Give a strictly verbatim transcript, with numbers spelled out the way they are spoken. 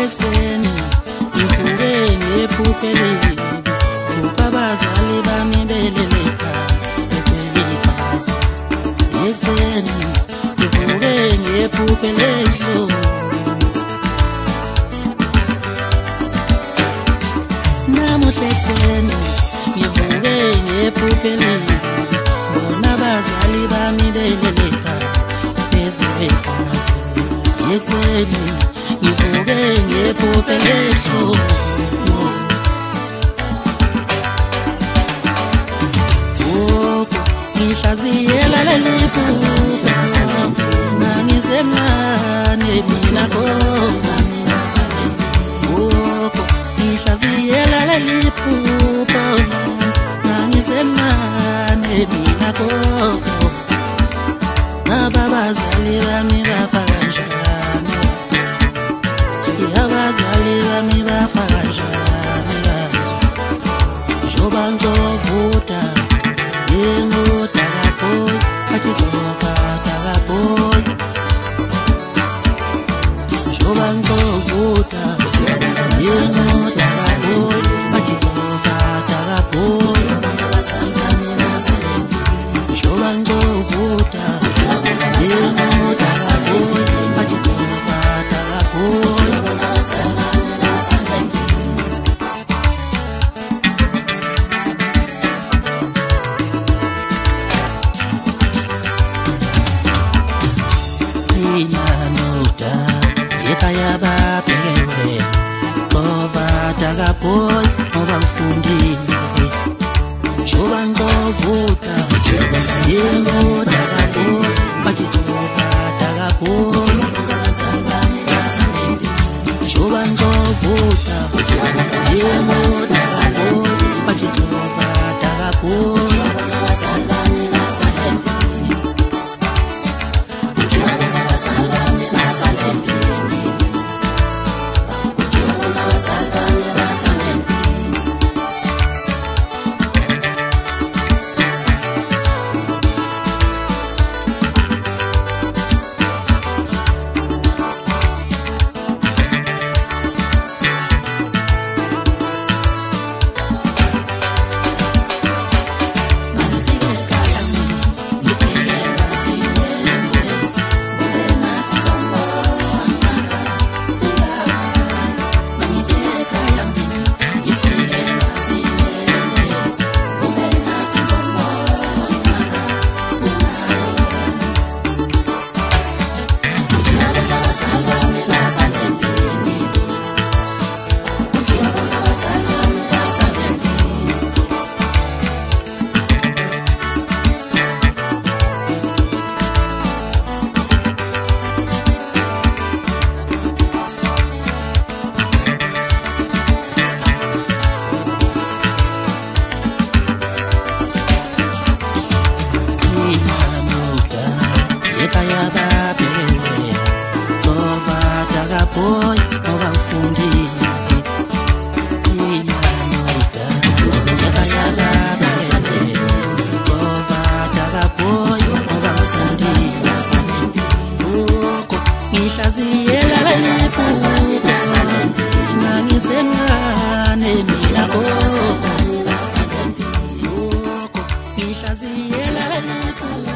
ekuseni ngivuke ngephupheleni ukabazali bami belele phansi becele ibhasi. Ekuseni ngivuke ngephupheleni namuhla ekuseni ngivuke ngephupheleni bona abazali bami belele phansi phezu kwebhasi. Ekuseni ngivuke ngephupheleni ngihlaziyela leli phupho nangisemncane mina gogo. Ngihlaziyela leli phupho nangisemncane mina gogo. Abazali bami bafa kanjani, abazali bami bafa kanjani kanti njoba ngizovuta yengoda kaboy athi ngizofata kaboy. Njoba ngizovuta yengoda kaboy athi ngizofata kaboy. Njoba ngizovuta yengoda kaboy athi ngizofata kaboy. Noda ekhaya babhekewe ngovata kaboy ngoba ngifundile. Njoba ngizovuta yengoda kaboy bathi ngizofata kaboy. Njoba ngizovuta yengoda kaboy bathi ngizofata kaboy. Ekhaya babhekewe ngovata kaboy ngoba ngifundile. Noda ekhaya babhekewe ngovata kaboy ngoba ngifundile. Ngihlaziyela leli phupho nangisemncane mina gogo. Ngihlaziyela leli phupho.